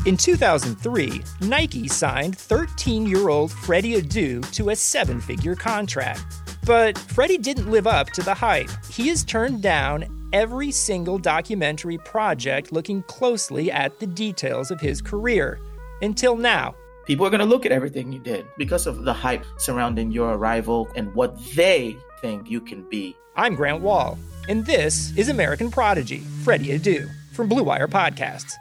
In 2003, Nike signed 13-year-old Freddie Adu to a 7-figure contract. But Freddie didn't live up to the hype. He has turned down every single documentary project looking closely at the details of his career. Until now. People are going to look at everything you did because of the hype surrounding your arrival and what they think you can be. I'm Grant Wall, and this is American Prodigy, Freddie Adu, from Blue Wire Podcasts.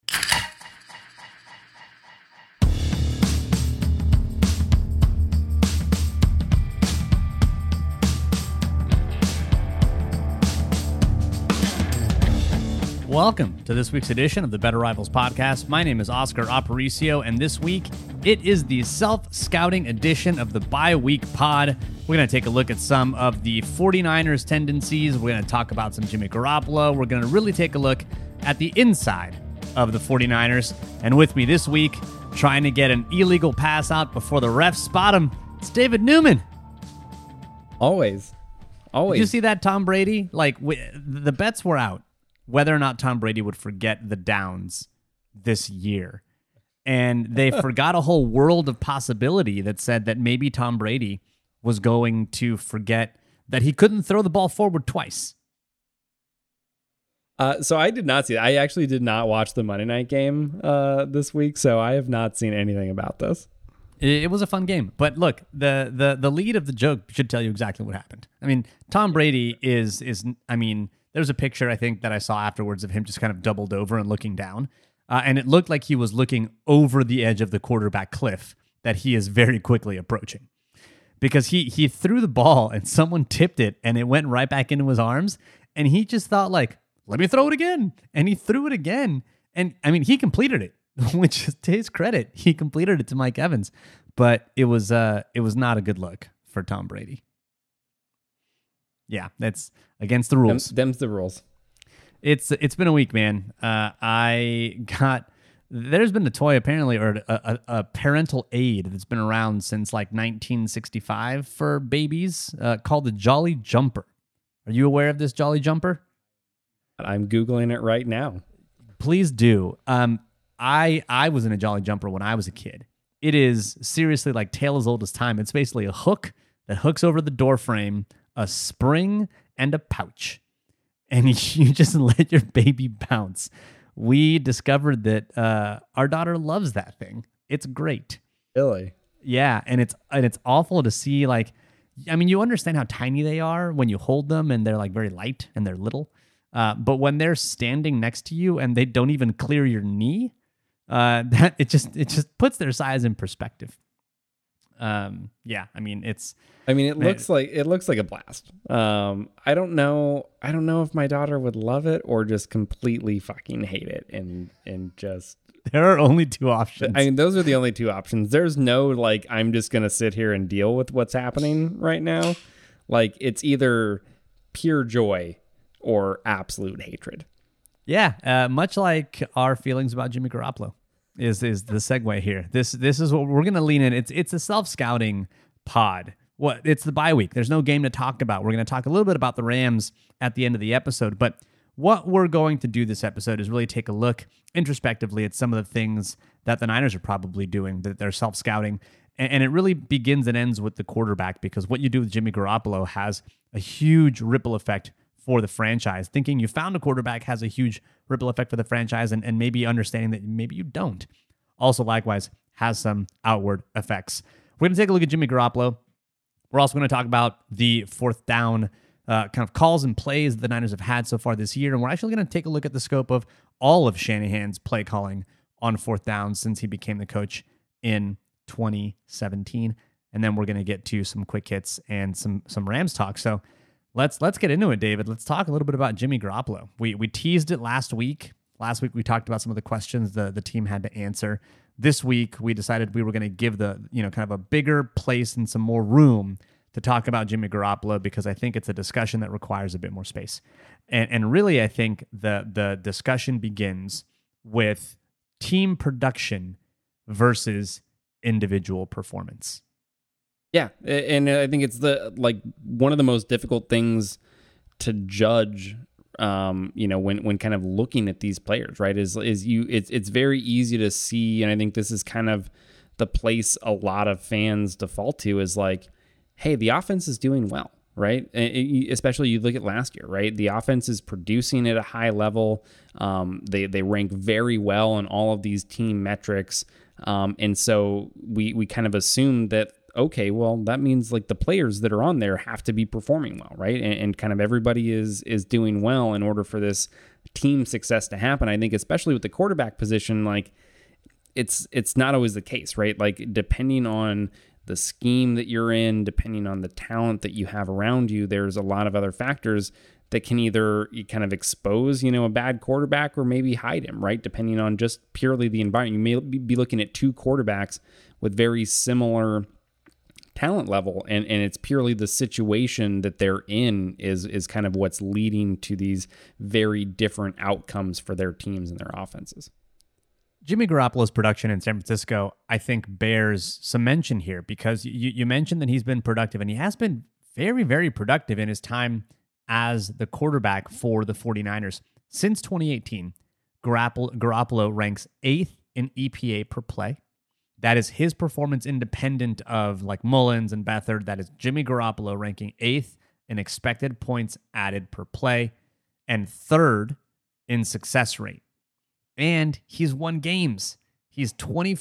Welcome to this week's edition of the Better Rivals podcast. My name is Oscar Aparicio, and this week it is the self-scouting edition of the bye-week pod. We're going to take a look at some of the 49ers tendencies. We're going to talk about some Jimmy Garoppolo. We're going to really take a look at the inside of the 49ers. And with me this week, trying to get an illegal pass out before the refs spot him, it's David Newman. Always. Did you see that, Tom Brady? The bets were out whether or not Tom Brady would forget the downs this year. And they forgot a whole world of possibility that said that maybe Tom Brady was going to forget that he couldn't throw the ball forward twice. So I did not see it. I actually did not watch the Monday night game this week, so I have not seen anything about this. It was a fun game. But look, the lead of the joke should tell you exactly what happened. I mean, Tom Brady is there's a picture, I think, that I saw afterwards of him just kind of doubled over and looking down. And it looked like he was looking over the edge of the quarterback cliff that he is very quickly approaching. Because he threw the ball and someone tipped it and it went right back into his arms. And he just thought, let me throw it again. And he threw it again. And, he completed it, which is to his credit. He completed it to Mike Evans. But it was not a good look for Tom Brady. Yeah, that's against the rules. Them's the rules. It's been a week, man. There's been a toy apparently, or a parental aid that's been around since 1965 for babies called the Jolly Jumper. Are you aware of this Jolly Jumper? I'm Googling it right now. Please do. I was in a Jolly Jumper when I was a kid. It is seriously like tale as old as time. It's basically a hook that hooks over the door frame, a spring, and a pouch. And you just let your baby bounce. We discovered that our daughter loves that thing. It's great. Really? Yeah, and it's awful to see, you understand how tiny they are when you hold them and they're very light and they're little. But when they're standing next to you and they don't even clear your knee, it just puts their size in perspective. It looks like a blast. I don't know if my daughter would love it or just completely fucking hate it and just. There are only two options. Those are the only two options. There's no I'm just gonna sit here and deal with what's happening right now. It's either pure joy or absolute hatred. Yeah, much like our feelings about Jimmy Garoppolo is the segue here. This is what we're gonna lean in. It's a self-scouting pod. It's the bye week. There's no game to talk about. We're going to talk a little bit about the Rams at the end of the episode, but what we're going to do this episode is really take a look introspectively at some of the things that the Niners are probably doing, that they're self-scouting, and it really begins and ends with the quarterback, because what you do with Jimmy Garoppolo has a huge ripple effect for the franchise. Thinking you found a quarterback has a huge ripple effect for the franchise, and maybe understanding that maybe you don't also likewise has some outward effects. We're going to take a look at Jimmy Garoppolo. We're also going to talk about the fourth down kind of calls and plays that the Niners have had so far this year. And we're actually going to take a look at the scope of all of Shanahan's play calling on fourth down since he became the coach in 2017. And then we're going to get to some quick hits and some Rams talk. So let's get into it, David. Let's talk a little bit about Jimmy Garoppolo. We teased it last week. Last week we talked about some of the questions the team had to answer. This week, we decided we were going to give the, kind of a bigger place and some more room to talk about Jimmy Garoppolo, because I think it's a discussion that requires a bit more space. And really, I think the discussion begins with team production versus individual performance. Yeah, and I think it's one of the most difficult things to judge when kind of looking at these players, right, it's very easy to see. And I think this is kind of the place a lot of fans default to is like, hey, the offense is doing well, right? Especially you look at last year, right? The offense is producing at a high level. They rank very well on all of these team metrics. And so we kind of assume that, okay, well, that means like the players that are on there have to be performing well, right? And kind of everybody is doing well in order for this team success to happen. I think especially with the quarterback position, like it's not always the case, right? Like depending on the scheme that you're in, depending on the talent that you have around you, there's a lot of other factors that can either kind of expose, a bad quarterback or maybe hide him, right? Depending on just purely the environment. You may be looking at two quarterbacks with very similar talent level, and it's purely the situation that they're in is kind of what's leading to these very different outcomes for their teams and their offenses. Jimmy Garoppolo's production in San Francisco, I think, bears some mention here because you mentioned that he's been productive, and he has been very, very productive in his time as the quarterback for the 49ers. Since 2018, Garoppolo ranks 8th in EPA per play. That is his performance independent of like Mullins and Beathard. That is Jimmy Garoppolo ranking 8th in expected points added per play and 3rd in success rate. And he's won games. He's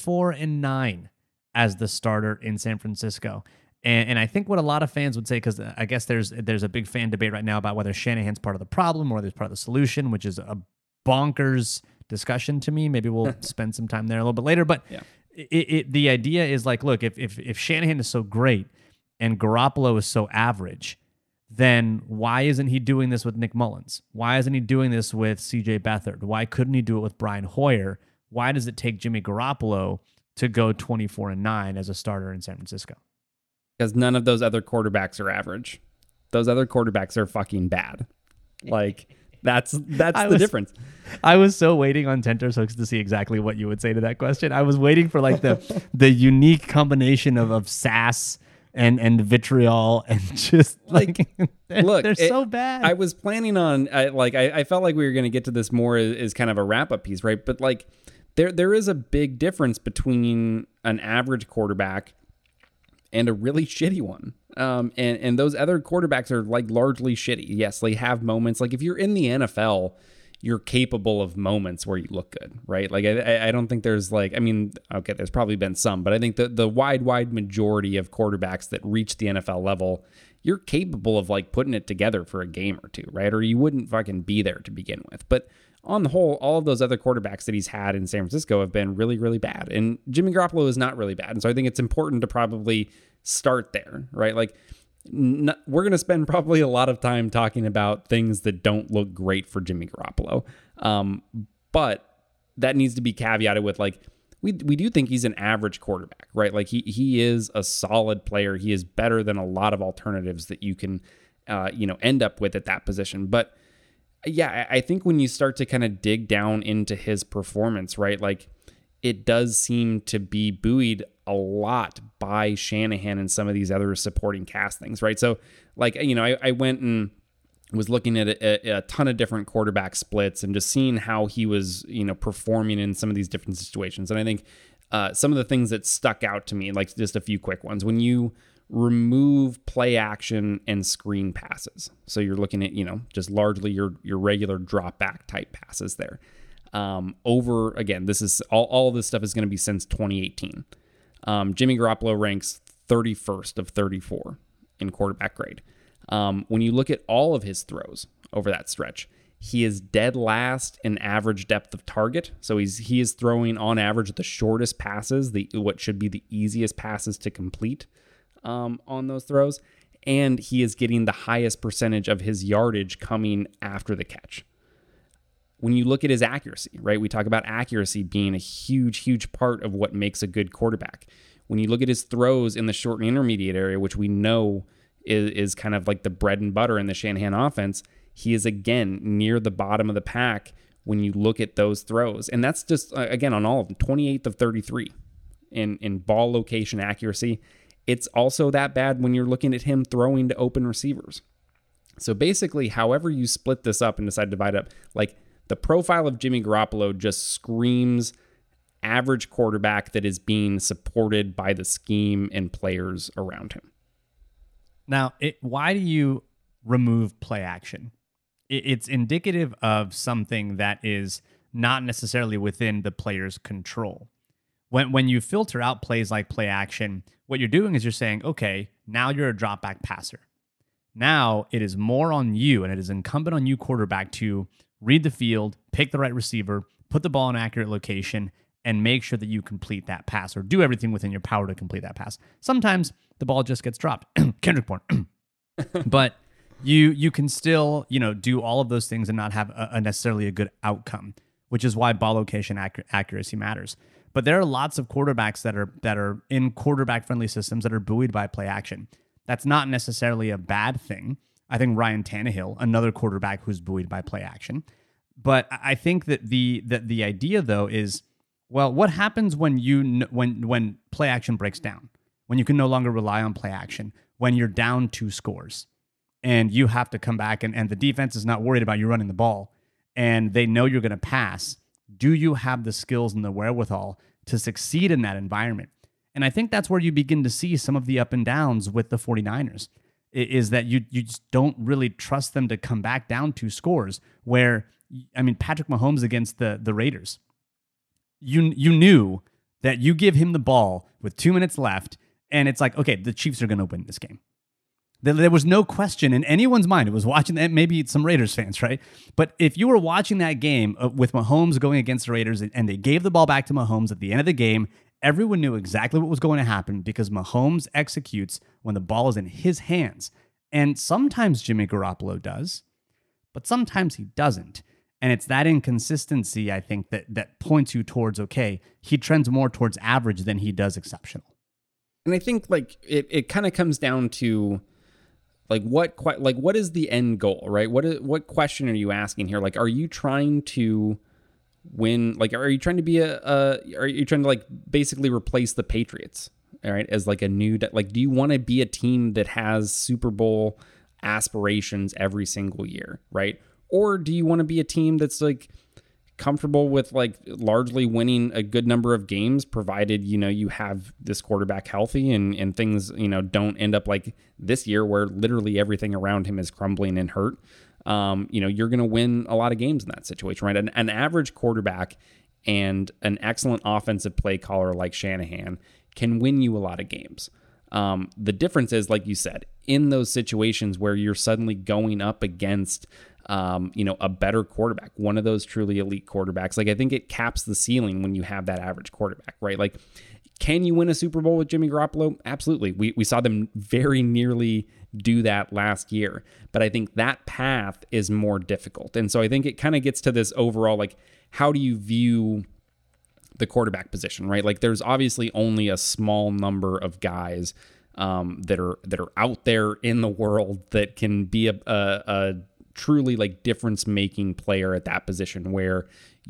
24-9 as the starter in San Francisco. And I think what a lot of fans would say, because I guess there's a big fan debate right now about whether Shanahan's part of the problem or whether he's part of the solution, which is a bonkers discussion to me. Maybe we'll spend some time there a little bit later. But yeah. The idea is like, look, if Shanahan is so great and Garoppolo is so average, then why isn't he doing this with Nick Mullins? Why isn't he doing this with CJ Beathard? Why couldn't he do it with Brian Hoyer? Why does it take Jimmy Garoppolo to go 24-9 as a starter in San Francisco? Because none of those other quarterbacks are average. Those other quarterbacks are fucking bad. Like, that's the difference. I was so waiting on Tenter's Hooks to see exactly what you would say to that question. I was waiting for like the unique combination of sass and vitriol and just like look, they're so bad. I was planning on I felt like we were going to get to this more as kind of a wrap-up piece, right? But like there is a big difference between an average quarterback and a really shitty one. And those other quarterbacks are like largely shitty. Yes, they have moments. Like if you're in the NFL, you're capable of moments where you look good, right? Like I don't think there's like, I mean, okay, there's probably been some, but I think the wide majority of quarterbacks that reach the NFL level, you're capable of like putting it together for a game or two, right? Or you wouldn't fucking be there to begin with. But on the whole, all of those other quarterbacks that he's had in San Francisco have been really, really bad. And Jimmy Garoppolo is not really bad. And so I think it's important to probably start there, right? Like we're going to spend probably a lot of time talking about things that don't look great for Jimmy Garoppolo. But that needs to be caveated with like, we do think he's an average quarterback, right? Like he is a solid player. He is better than a lot of alternatives that you can, end up with at that position. But yeah, I think when you start to kind of dig down into his performance, right? Like it does seem to be buoyed a lot by Shanahan and some of these other supporting cast things, right? So like, I went and was looking at a ton of different quarterback splits and just seeing how he was, performing in some of these different situations. And I think some of the things that stuck out to me, like just a few quick ones, when you remove play action and screen passes. So you're looking at, just largely your regular drop back type passes there. Again, this is all of this stuff is going to be since 2018. Jimmy Garoppolo ranks 31st of 34 in quarterback grade. When you look at all of his throws over that stretch, he is dead last in average depth of target. So he is throwing on average the shortest passes, what should be the easiest passes to complete on those throws. And he is getting the highest percentage of his yardage coming after the catch. When you look at his accuracy, right? We talk about accuracy being a huge, huge part of what makes a good quarterback. When you look at his throws in the short and intermediate area, which we know is kind of like the bread and butter in the Shanahan offense, he is again near the bottom of the pack when you look at those throws. And that's just, again, on all of them, 28th of 33 in ball location accuracy. It's also that bad when you're looking at him throwing to open receivers. So basically, however you split this up and decide to divide up, like the profile of Jimmy Garoppolo just screams average quarterback that is being supported by the scheme and players around him. Now, why do you remove play action? It's indicative of something that is not necessarily within the player's control. When you filter out plays like play action, what you're doing is you're saying, okay, now you're a drop back passer. Now it is more on you, and it is incumbent on you, quarterback, to read the field, pick the right receiver, put the ball in an accurate location, and make sure that you complete that pass, or do everything within your power to complete that pass. Sometimes the ball just gets dropped. Kendrick Bourne. But you can still, do all of those things and not have a necessarily a good outcome, which is why ball location accuracy matters. But there are lots of quarterbacks that are in quarterback-friendly systems that are buoyed by play action. That's not necessarily a bad thing. I think Ryan Tannehill, another quarterback who's buoyed by play action. But I think that the idea, though, is, well, what happens when when play action breaks down? When you can no longer rely on play action? When you're down 2 scores and you have to come back and the defense is not worried about you running the ball and they know you're going to pass, do you have the skills and the wherewithal to succeed in that environment? And I think that's where you begin to see some of the up and downs with the 49ers, is that you just don't really trust them to come back down 2 scores where, Patrick Mahomes against the Raiders, you knew that you give him the ball with 2 minutes left and it's like, okay, the Chiefs are going to win this game. There was no question in anyone's mind. It was watching that, maybe some Raiders fans, right? But if you were watching that game with Mahomes going against the Raiders and they gave the ball back to Mahomes at the end of the game, everyone knew exactly what was going to happen because Mahomes executes when the ball is in his hands. And sometimes Jimmy Garoppolo does, but sometimes he doesn't. And it's that inconsistency, I think, that points you towards, okay, he trends more towards average than he does exceptional. And I think it kind of comes down to what is the end goal, right? What question are you asking here? Like, are you trying to win? Like, are you trying to be are you trying to basically replace the Patriots, all right, as a new, do you want to be a team that has Super Bowl aspirations every single year, right? Or do you want to be a team that's comfortable with largely winning a good number of games, provided you have this quarterback healthy and things don't end up like this year where literally everything around him is crumbling and hurt. You're going to win a lot of games in that situation, right? An average quarterback and an excellent offensive play caller like Shanahan can win you a lot of games. The difference is, like you said, in those situations where you're suddenly going up against a better quarterback, one of those truly elite quarterbacks. I think it caps the ceiling when you have that average quarterback, right? Can you win a Super Bowl with Jimmy Garoppolo? Absolutely. We saw them very nearly do that last year, but I think that path is more difficult. And so I think it kind of gets to this overall, how do you view the quarterback position, right? There's obviously only a small number of guys that are out there in the world that can be a truly difference-making player at that position, where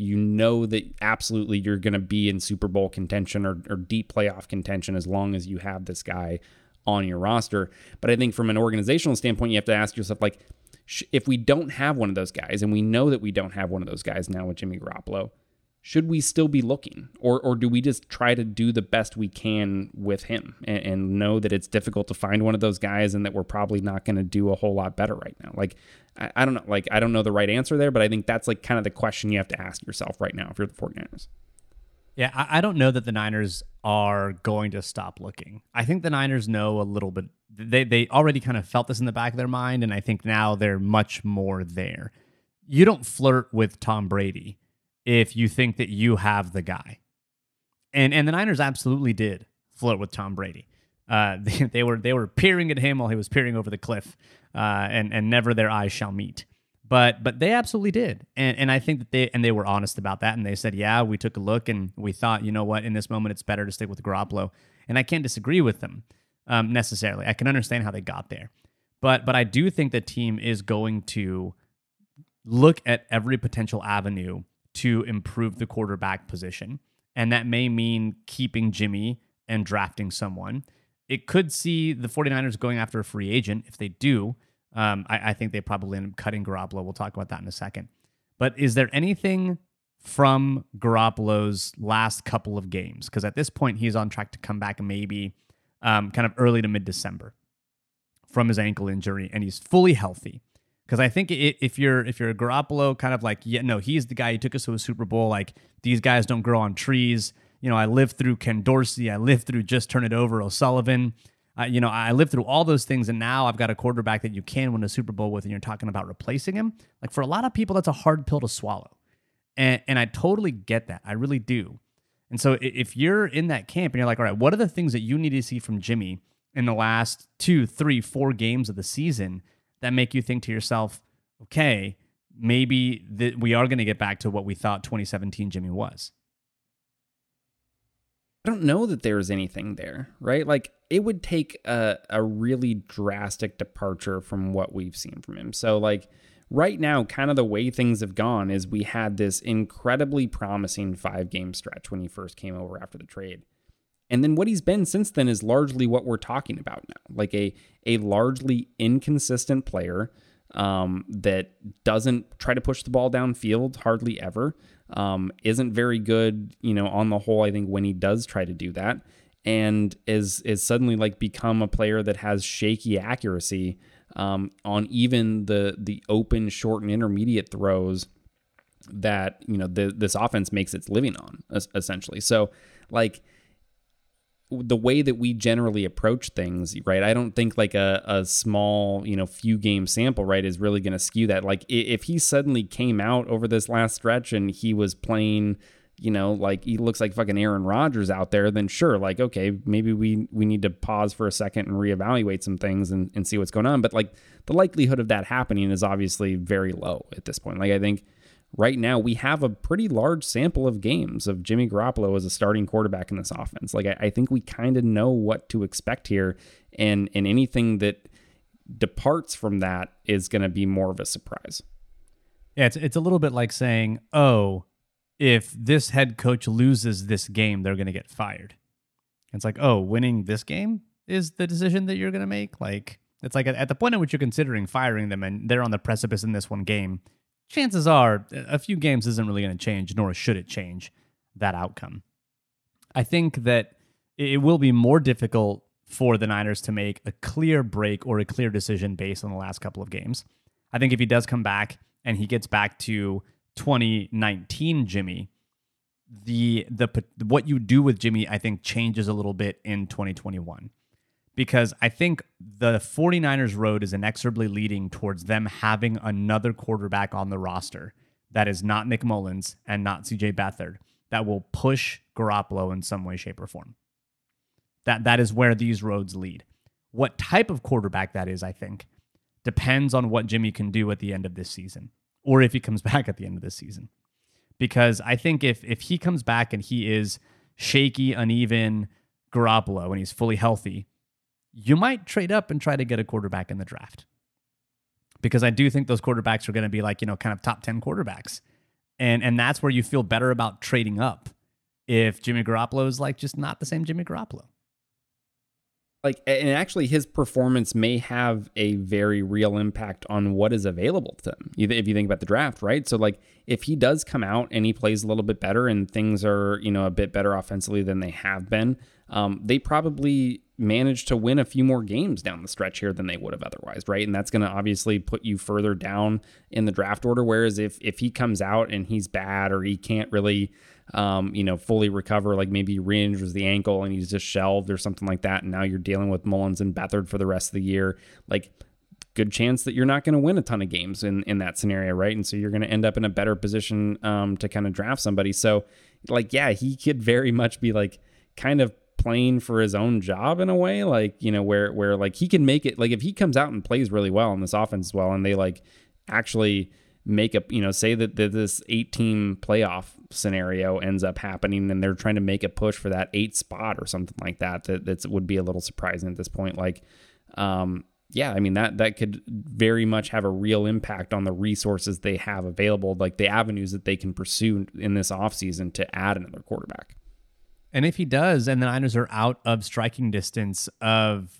that absolutely you're going to be in Super Bowl contention or deep playoff contention as long as you have this guy on your roster. But I think from an organizational standpoint, you have to ask yourself, if we don't have one of those guys, and we know that we don't have one of those guys now with Jimmy Garoppolo, should we still be looking, or do we just try to do the best we can with him and know that it's difficult to find one of those guys and that we're probably not going to do a whole lot better right now? I don't know. I don't know the right answer there, but I think that's kind of the question you have to ask yourself right now if you're the 49ers. Yeah, I don't know that the Niners are going to stop looking. I think the Niners know a little bit. They already kind of felt this in the back of their mind, and I think now they're much more there. You don't flirt with Tom Brady if you think that you have the guy. And the Niners absolutely did flirt with Tom Brady. They were peering at him while he was peering over the cliff, and never their eyes shall meet. But they absolutely did. And I think that they were honest about that, and they said, yeah, we took a look and we thought, you know what, in this moment it's better to stick with Garoppolo. And I can't disagree with them necessarily. I can understand how they got there. But I do think the team is going to look at every potential avenue to improve the quarterback position. And that may mean keeping Jimmy and drafting someone. It could see the 49ers going after a free agent. If they do, I think they probably end up cutting Garoppolo. We'll talk about that in a second. But is there anything from Garoppolo's last couple of games? Because at this point, he's on track to come back maybe kind of early to mid-December from his ankle injury, and he's fully healthy. Because I think if you're a Garoppolo, kind of like, yeah, no, he's the guy who took us to a Super Bowl. Like, these guys don't grow on trees. I lived through Ken Dorsey. I lived through Just Turn It Over O'Sullivan. I lived through all those things, and now I've got a quarterback that you can win a Super Bowl with, and you're talking about replacing him. Like, for a lot of people, that's a hard pill to swallow. And I totally get that. I really do. And so if you're in that camp and you're like, all right, what are the things that you need to see from Jimmy in the last 2, 3, 4 games of the season that make you think to yourself, okay, maybe we are going to get back to what we thought 2017 Jimmy was? I don't know that there's anything there, right? Like, it would take a really drastic departure from what we've seen from him. So, like, right now, kind of the way things have gone is we had this incredibly promising 5-game stretch when he first came over after the trade. And then what he's been since then is largely what we're talking about now, like a largely inconsistent player that doesn't try to push the ball downfield hardly ever, isn't very good, on the whole, I think, when he does try to do that, and is suddenly like become a player that has shaky accuracy on even the open, short, and intermediate throws that this offense makes its living on, essentially. So, like, the way that we generally approach things, right? I don't think like a small, few game sample, right, is really going to skew that. Like, if he suddenly came out over this last stretch and he was playing, like he looks like fucking Aaron Rodgers out there, then sure, like, okay, maybe we need to pause for a second and reevaluate some things and see what's going on. But like, the likelihood of that happening is obviously very low at this point. Like, I think right now we have a pretty large sample of games of Jimmy Garoppolo as a starting quarterback in this offense. Like, I think we kind of know what to expect here, and anything that departs from that is going to be more of a surprise. Yeah, it's a little bit like saying, oh, if this head coach loses this game, they're going to get fired. It's like, oh, winning this game is the decision that you're going to make? Like, it's like at the point at which you're considering firing them and they're on the precipice in this one game, chances are a few games isn't really going to change, nor should it change that outcome. I think that it will be more difficult for the Niners to make a clear break or a clear decision based on the last couple of games. I think if he does come back and he gets back to 2019 Jimmy, the what you do with Jimmy, I think, changes a little bit in 2021. Because I think the 49ers road is inexorably leading towards them having another quarterback on the roster that is not Nick Mullins and not CJ Beathard that will push Garoppolo in some way, shape, or form. That is where these roads lead. What type of quarterback that is, I think, depends on what Jimmy can do at the end of this season, or if he comes back at the end of this season. Because I think if he comes back and he is shaky, uneven Garoppolo and he's fully healthy, you might trade up and try to get a quarterback in the draft. Because I do think those quarterbacks are going to be like, kind of top 10 quarterbacks. And that's where you feel better about trading up if Jimmy Garoppolo is like just not the same Jimmy Garoppolo. Like, and actually his performance may have a very real impact on what is available to him, if you think about the draft, right? So like, if he does come out and he plays a little bit better and things are, a bit better offensively than they have been, they probably manage to win a few more games down the stretch here than they would have otherwise, right? And that's going to obviously put you further down in the draft order. Whereas if he comes out and he's bad, or he can't really, fully recover, like maybe he re-injures the ankle and he's just shelved or something like that, and now you're dealing with Mullins and Beathard for the rest of the year, like, good chance that you're not going to win a ton of games in that scenario, right? And so you're going to end up in a better position to kind of draft somebody. So, like, yeah, he could very much be like kind of playing for his own job in a way, like, where like he can make it, like, if he comes out and plays really well in this offense as well, and they like actually make a, say that this 8-team playoff scenario ends up happening and they're trying to make a push for that 8th spot or something like that would be a little surprising at this point. Like, yeah, I mean, that could very much have a real impact on the resources they have available, like the avenues that they can pursue in this offseason to add another quarterback. And if he does, and the Niners are out of striking distance of,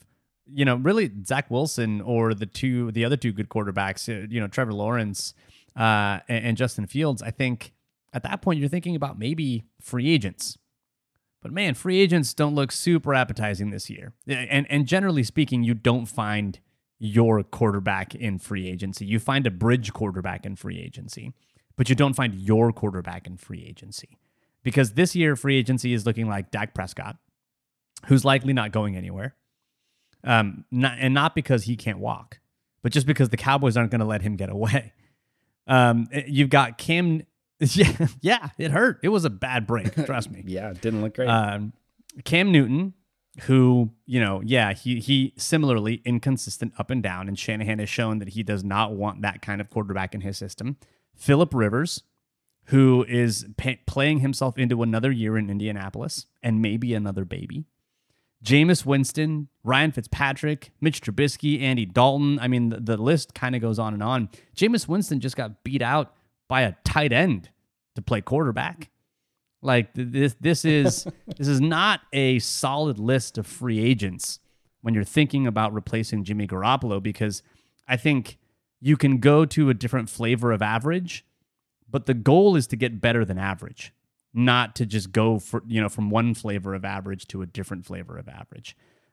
really Zach Wilson or the other two good quarterbacks, Trevor Lawrence and Justin Fields, I think at that point you're thinking about maybe free agents. But man, free agents don't look super appetizing this year. And generally speaking, you don't find your quarterback in free agency. You find a bridge quarterback in free agency, but you don't find your quarterback in free agency. Because this year, free agency is looking like Dak Prescott, who's likely not going anywhere. Not because he can't walk, but just because the Cowboys aren't going to let him get away. You've got Cam. Yeah, it hurt. It was a bad break. Trust me. Yeah, it didn't look great. Cam Newton, who, he similarly inconsistent up and down, and Shanahan has shown that he does not want that kind of quarterback in his system. Phillip Rivers, who is playing himself into another year in Indianapolis and maybe another baby. Jameis Winston, Ryan Fitzpatrick, Mitch Trubisky, Andy Dalton. I mean, the list kind of goes on and on. Jameis Winston just got beat out by a tight end to play quarterback. Like this is not a solid list of free agents when you're thinking about replacing Jimmy Garoppolo, because I think you can go to a different flavor of average, but the goal is to get better than average, not to just go for, from one flavor of average to a different flavor of average.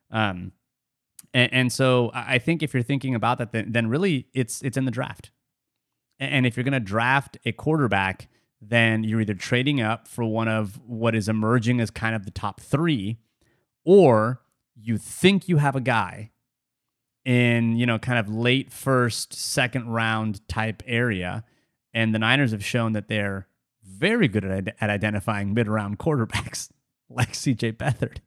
And so I think if you're thinking about that, then really it's in the draft. And if you're going to draft a quarterback, then you're either trading up for one of what is emerging as kind of the top three, or you think you have a guy in, kind of late first, second round type area. And the Niners have shown that they're very good at identifying mid-round quarterbacks like CJ Beathard.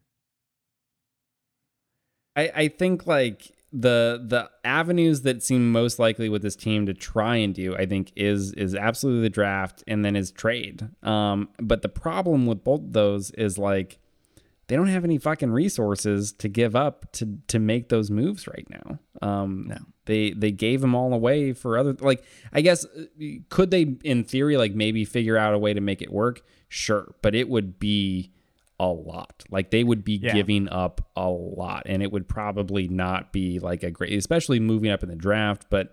I think like the avenues that seem most likely with this team to try and do, I think is absolutely the draft and then is trade. But the problem with both of those is like they don't have any fucking resources to give up to make those moves right now. No. They gave them all away for other, like, I guess, could they in theory like maybe figure out a way to make it work? Sure, but it would be a lot. Like they would be giving up a lot, and it would probably not be like a great, especially moving up in the draft. But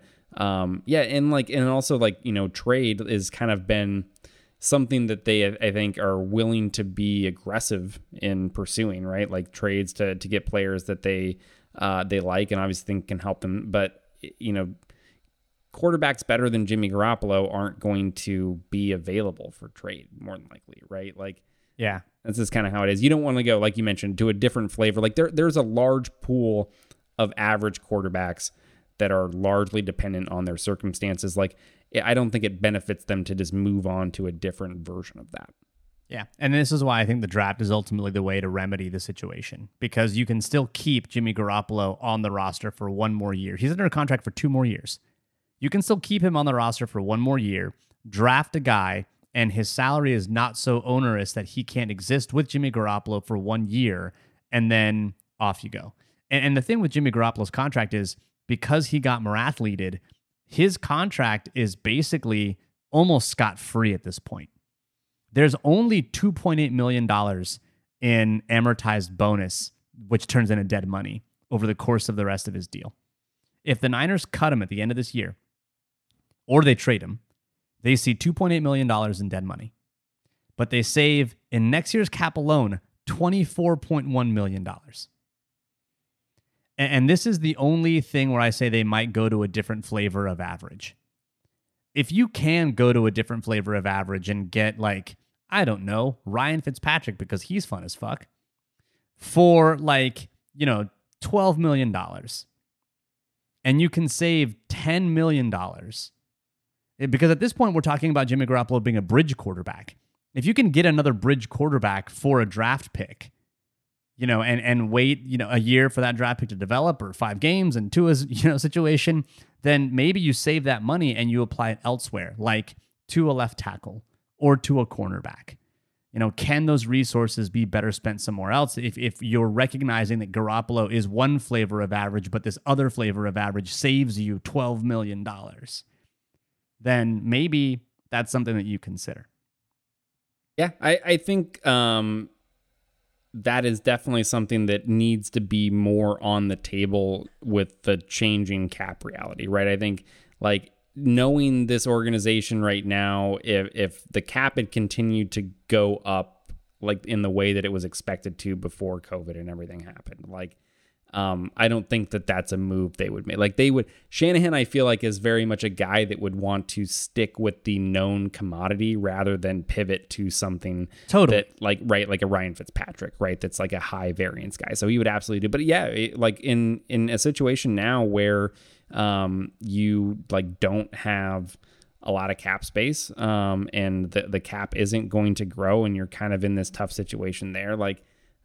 and also like, trade is kind of been something that they, I think, are willing to be aggressive in pursuing, right? Like trades to get players that they like and obviously think can help them. But quarterbacks better than Jimmy Garoppolo aren't going to be available for trade, more than likely, right? Like, yeah, that's just kind of how it is. You don't want to go, like you mentioned, to a different flavor. Like there's a large pool of average quarterbacks that are largely dependent on their circumstances. Like I don't think it benefits them to just move on to a different version of that. Yeah, and this is why I think the draft is ultimately the way to remedy the situation, because you can still keep Jimmy Garoppolo on the roster for one more year. He's under a contract for 2 more years. You can still keep him on the roster for 1 more year, draft a guy, and his salary is not so onerous that he can't exist with Jimmy Garoppolo for 1 year, and then off you go. And the thing with Jimmy Garoppolo's contract is, because he got Marathleted, his contract is basically almost scot-free at this point. There's only $2.8 million in amortized bonus, which turns into dead money over the course of the rest of his deal. If the Niners cut him at the end of this year, or they trade him, they see $2.8 million in dead money. But they save, in next year's cap alone, $24.1 million. And this is the only thing where I say they might go to a different flavor of average. If you can go to a different flavor of average and get, like, I don't know, Ryan Fitzpatrick, because he's fun as fuck, for like, $12 million, and you can save $10 million, because at this point we're talking about Jimmy Garoppolo being a bridge quarterback. If you can get another bridge quarterback for a draft pick, and wait, a year for that draft pick to develop, or 5 games and to a, situation, then maybe you save that money and you apply it elsewhere, like to a left tackle or to a cornerback. Can those resources be better spent somewhere else? If you're recognizing that Garoppolo is one flavor of average, but this other flavor of average saves you $12 million, then maybe that's something that you consider. Yeah, I think that is definitely something that needs to be more on the table with the changing cap reality, right? I think like knowing this organization right now, if the cap had continued to go up like in the way that it was expected to before COVID and everything happened, like I don't think that that's a move they would make. Like Shanahan, I feel like is very much a guy that would want to stick with the known commodity rather than pivot to something that like a Ryan Fitzpatrick, right? That's like a high variance guy. So he would absolutely do. But yeah, like in a situation now where you like don't have a lot of cap space and the cap isn't going to grow and you're kind of in this tough situation there, like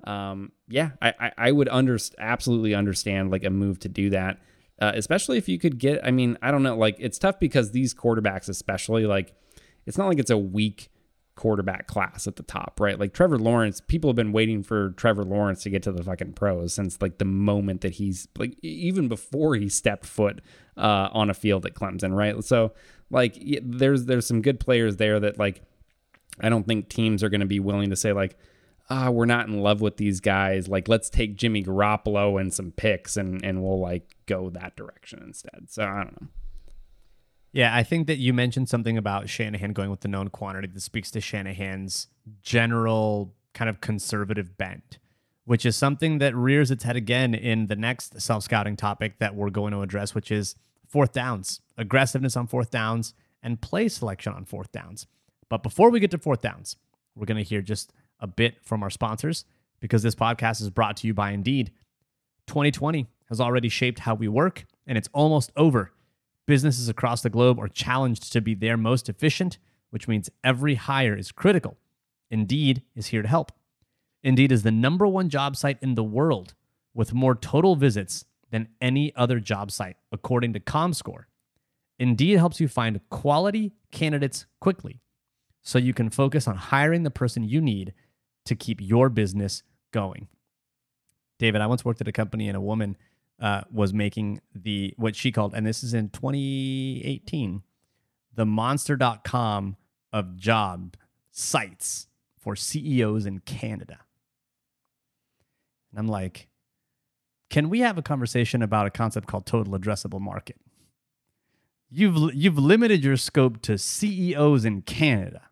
I would absolutely understand like a move to do that, especially if you could get, I mean, I don't know, like it's tough because these quarterbacks, especially, like it's not like it's a weak quarterback class at the top, right? Like Trevor Lawrence, people have been waiting for Trevor Lawrence to get to the fucking pros since like the moment that he's like, even before he stepped foot on a field at Clemson, right? So like there's some good players there that like I don't think teams are going to be willing to say like, we're not in love with these guys. Like, let's take Jimmy Garoppolo and some picks and we'll like go that direction instead. So I don't know. Yeah, I think that you mentioned something about Shanahan going with the known quantity that speaks to Shanahan's general kind of conservative bent, which is something that rears its head again in the next self-scouting topic that we're going to address, which is fourth downs, aggressiveness on fourth downs, and play selection on fourth downs. But before we get to fourth downs, we're going to hear just a bit from our sponsors because this podcast is brought to you by Indeed. 2020 has already shaped how we work, and it's almost over. Businesses across the globe are challenged to be their most efficient, which means every hire is critical. Indeed is here to help. Indeed is the #1 job site in the world with more total visits than any other job site, according to ComScore. Indeed helps you find quality candidates quickly so you can focus on hiring the person you need to keep your business going. David, I once worked at a company and a woman was making what she called, and this is in 2018, the monster.com of job sites for CEOs in Canada. And I'm like, can we have a conversation about a concept called total addressable market? You've limited your scope to CEOs in Canada.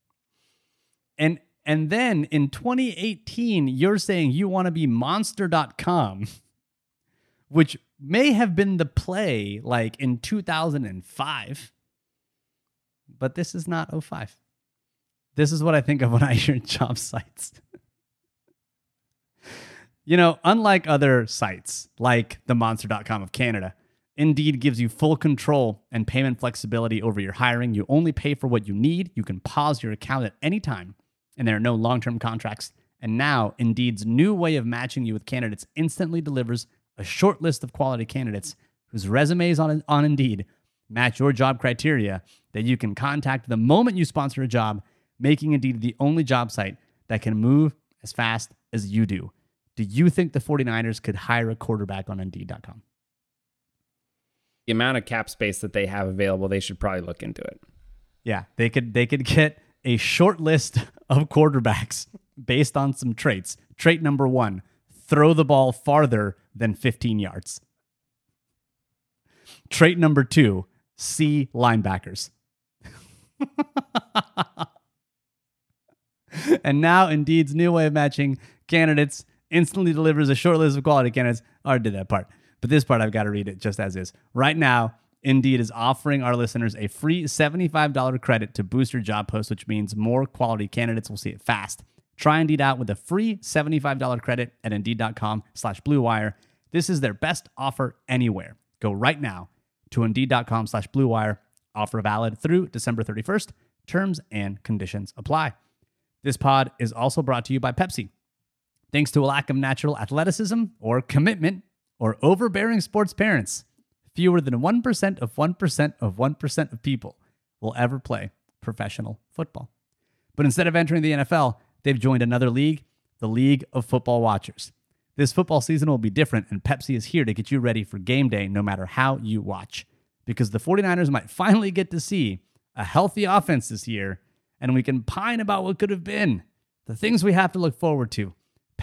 And then in 2018, you're saying you want to be monster.com, which may have been the play like in 2005, but this is not 05. This is what I think of when I hear job sites. You know, unlike other sites like the monster.com of Canada, Indeed gives you full control and payment flexibility over your hiring. You only pay for what you need. You can pause your account at any time, and there are no long-term contracts. And now, Indeed's new way of matching you with candidates instantly delivers a short list of quality candidates whose resumes on Indeed match your job criteria that you can contact the moment you sponsor a job, making Indeed the only job site that can move as fast as you do. Do you think the 49ers could hire a quarterback on Indeed.com? The amount of cap space that they have available, they should probably look into it. Yeah, they could get a short list of quarterbacks based on some traits. Trait number 1, throw the ball farther than 15 yards. Trait number 2, see linebackers. And now Indeed's new way of matching candidates instantly delivers a short list of quality candidates. I already did that part, but this part I've got to read it just as is. Right now, Indeed is offering our listeners a free $75 credit to boost your job post, which means more quality candidates will see it fast. Try Indeed out with a free $75 credit at Indeed.com/Blue Wire. This is their best offer anywhere. Go right now to Indeed.com/Blue Wire. Offer valid through December 31st. Terms and conditions apply. This pod is also brought to you by Pepsi. Thanks to a lack of natural athleticism or commitment or overbearing sports parents, fewer than 1% of 1% of 1% of people will ever play professional football. But instead of entering the NFL, they've joined another league, the League of Football Watchers. This football season will be different, and Pepsi is here to get you ready for game day no matter how you watch. Because the 49ers might finally get to see a healthy offense this year, and we can pine about what could have been. The things we have to look forward to.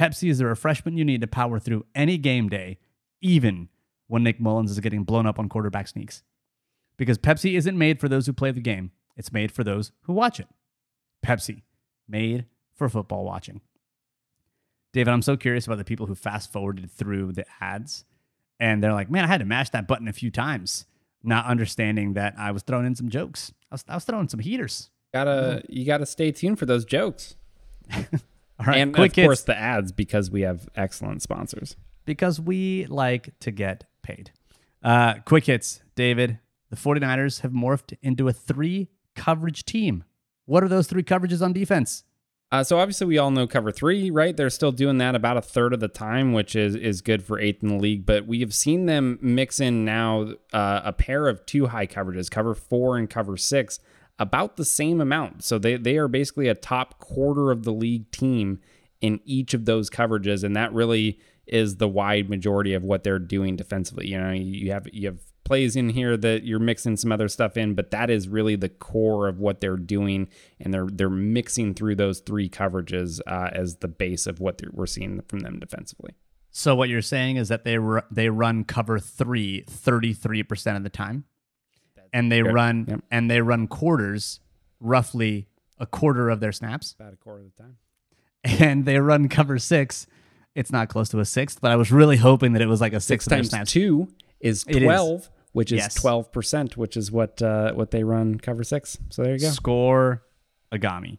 Pepsi is the refreshment you need to power through any game day, even when Nick Mullins is getting blown up on quarterback sneaks. Because Pepsi isn't made for those who play the game. It's made for those who watch it. Pepsi, made for football watching. David, I'm so curious about the people who fast forwarded through the ads and they're like, man, I had to mash that button a few times, not understanding that I was throwing in some jokes. I was throwing some heaters. You gotta stay tuned for those jokes. All right, and quick of course hits, the ads, because we have excellent sponsors. because we like to get paid. Quick hits, David. The 49ers have morphed into a 3-coverage team. What are those 3 coverages on defense? So obviously we all know cover 3, right? They're still doing that about a third of the time, which is good for 8th in the league. But we have seen them mix in now a pair of 2 high coverages, cover 4 and cover 6, about the same amount. So they are basically a top quarter of the league team in each of those coverages, and that really is the wide majority of what they're doing defensively. You know, you have plays in here that you're mixing some other stuff in, but that is really the core of what they're doing, and they're mixing through those 3 coverages as the base of what we're seeing from them defensively. So what you're saying is that they run cover 3 33% of the time, and they run quarters roughly a quarter of their snaps, About a quarter of the time. and they run cover 6. It's not close to a sixth, but I was really hoping that it was like a 6 sixth of their times snaps. 2 is 12, which is Yes. 12%, which is what they run cover 6. So there you go. Score Agami.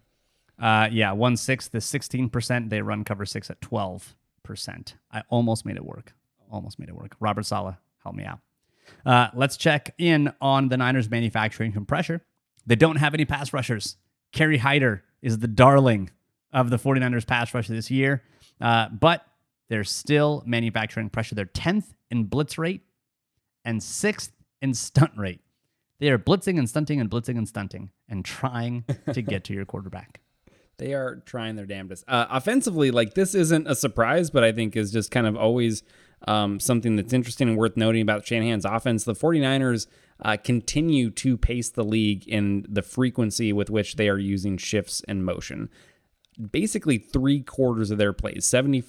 1/6 is 16%. They run cover 6 at 12%. I almost made it work. Robert Saleh, help me out. Let's check in on the Niners manufacturing some pressure. They don't have any pass rushers. Kerry Hyder is the darling of the 49ers pass rush this year, but they're still manufacturing pressure. They're 10th in blitz rate and 6th in stunt rate. They are blitzing and stunting and blitzing and stunting and trying to get to your quarterback. They are trying their damnedest. Offensively, like, this isn't a surprise, but I think is just kind of always something that's interesting and worth noting about Shanahan's offense. The 49ers continue to pace the league in the frequency with which they are using shifts and motion. Basically 3/4 of their plays,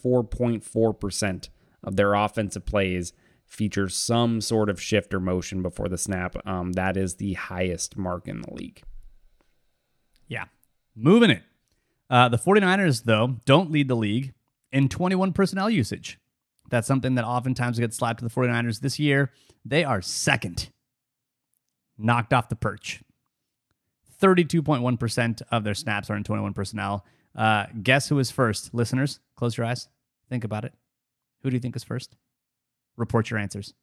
74.4% of their offensive plays feature some sort of shift or motion before the snap. That is the highest mark in the league. Yeah, moving it. The 49ers, though, don't lead the league in 21 personnel usage. That's something that oftentimes gets slapped to the 49ers. This year, they are second. Knocked off the perch. 32.1% of their snaps are in 21 personnel. Guess who is first? Listeners, close your eyes. Think about it. Who do you think is first? Report your answers.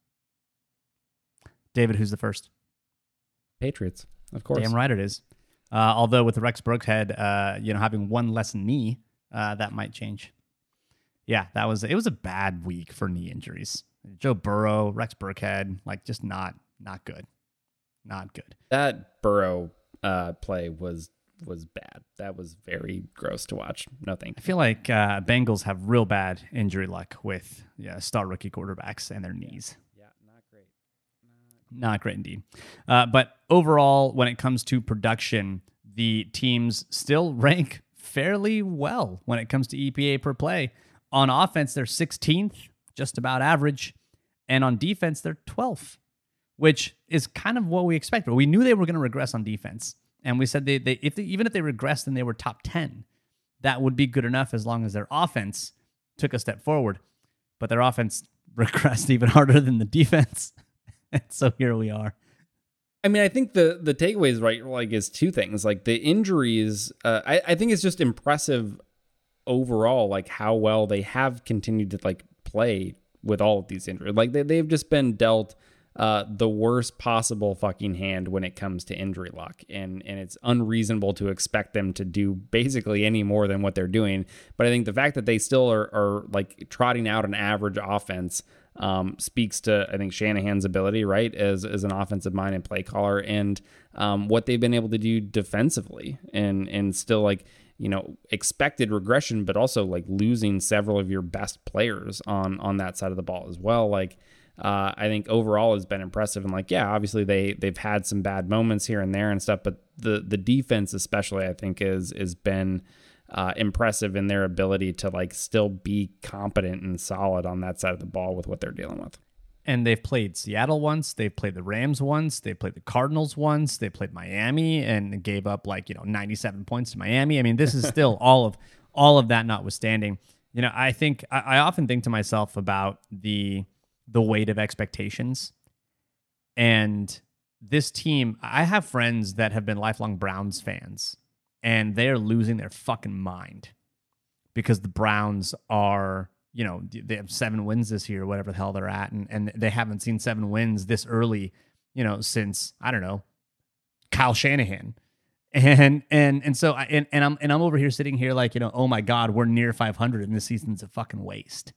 David, who's the first? Patriots, of course. Damn right it is. Although with Rex Burkhead, having one less knee, that might change. Yeah, it was a bad week for knee injuries. Joe Burrow, Rex Burkhead, just not good. Not good. That Burrow play was bad. That was very gross to watch. No thank I you. feel like Bengals have real bad injury luck with star rookie quarterbacks and their knees. Yeah, not great. Not great indeed. But overall, when it comes to production, the teams still rank fairly well when it comes to EPA per play. On offense, they're 16th, just about average. And on defense, they're 12th, which is kind of what we expected. We knew they were going to regress on defense. And we said even if they regressed and they were top 10, that would be good enough as long as their offense took a step forward. But their offense regressed even harder than the defense. And so here we are. I mean, I think the takeaways, right, is 2 things. Like, the injuries, I think it's just impressive overall, how well they have continued to play with all of these injuries. They've just been dealt the worst possible fucking hand when it comes to injury luck, and it's unreasonable to expect them to do basically any more than what they're doing. But I think the fact that they still are trotting out an average offense speaks to, I think, Shanahan's ability, right, as an offensive mind and play caller, and what they've been able to do defensively, and still expected regression, but also losing several of your best players on that side of the ball as well. I think overall has been impressive, and obviously they've had some bad moments here and there and stuff, but the defense especially, I think, has been impressive in their ability to like still be competent and solid on that side of the ball with what they're dealing with. And they've played Seattle once, they've played the Rams once, they've played the Cardinals once, they played Miami and gave up 97 points to Miami. I mean, this is still all of that notwithstanding. I think I often think to myself about the weight of expectations. And this team, I have friends that have been lifelong Browns fans, and they're losing their fucking mind because the Browns are, they have 7 wins this year, whatever the hell they're at, and they haven't seen 7 wins this early, since, I don't know, Kyle Shanahan. And so I'm over here sitting here like, oh my God, we're near 500 and this season's a fucking waste.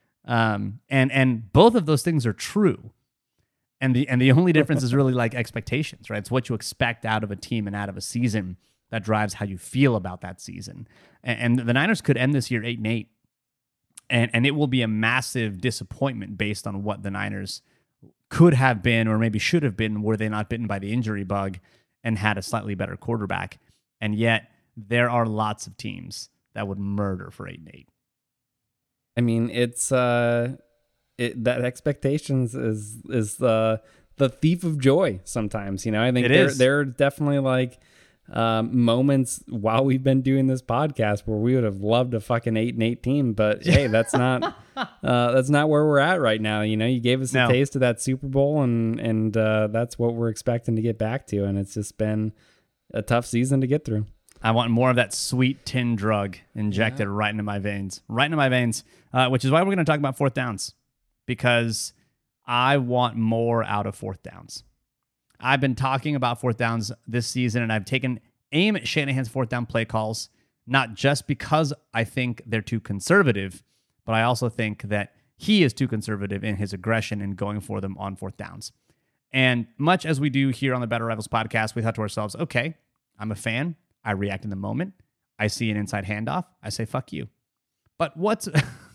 And both of those things are true. And the only difference is really like expectations, right? It's what you expect out of a team and out of a season that drives how you feel about that season. And the Niners could end this year 8-8, and it will be a massive disappointment based on what the Niners could have been or maybe should have been were they not bitten by the injury bug and had a slightly better quarterback. And yet there are lots of teams that would murder for 8-8. I mean, it's that expectations is the thief of joy sometimes. I think there are definitely like moments while we've been doing this podcast where we would have loved a fucking 8-8 team, but hey, that's not where we're at right now. You gave us a taste of that Super Bowl, and that's what we're expecting to get back to, and it's just been a tough season to get through. I want more of that sweet tin drug injected right into my veins, which is why we're going to talk about fourth downs, because I want more out of fourth downs. I've been talking about fourth downs this season, and I've taken aim at Shanahan's fourth down play calls, not just because I think they're too conservative, but I also think that he is too conservative in his aggression and going for them on fourth downs. And much as we do here on the Better Rivals podcast, we thought to ourselves, okay, I'm a fan. I react in the moment. I see an inside handoff. I say, fuck you. But what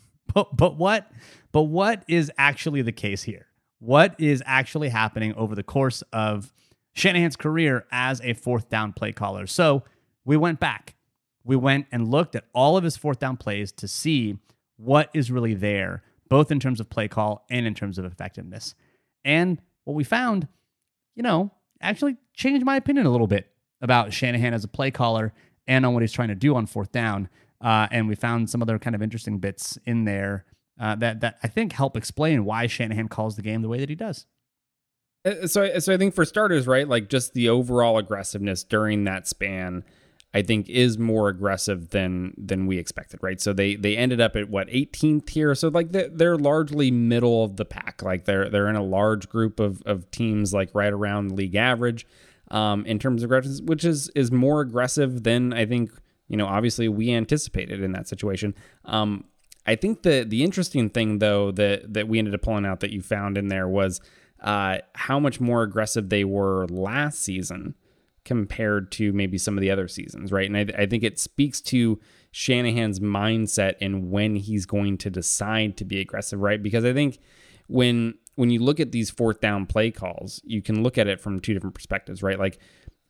is actually the case here? What is actually happening over the course of Shanahan's career as a fourth down play caller? So we went back. We went and looked at all of his fourth down plays to see what is really there, both in terms of play call and in terms of effectiveness. And what we found, actually changed my opinion a little bit about Shanahan as a play caller and on what he's trying to do on fourth down. And we found some other kind of interesting bits in there that I think help explain why Shanahan calls the game the way that he does. So I think for starters, right, like just the overall aggressiveness during that span, I think is more aggressive than we expected, right? So they ended up at 18th here. So like they're largely middle of the pack. Like they're in a large group of teams like right around league average in terms of aggression, which is more aggressive than I think, obviously we anticipated in that situation. I think the interesting thing though that we ended up pulling out that you found in there was how much more aggressive they were last season compared to maybe some of the other seasons, right? And I think it speaks to Shanahan's mindset and when he's going to decide to be aggressive, right? Because I think when you look at these fourth down play calls, you can look at it from two different perspectives, right? Like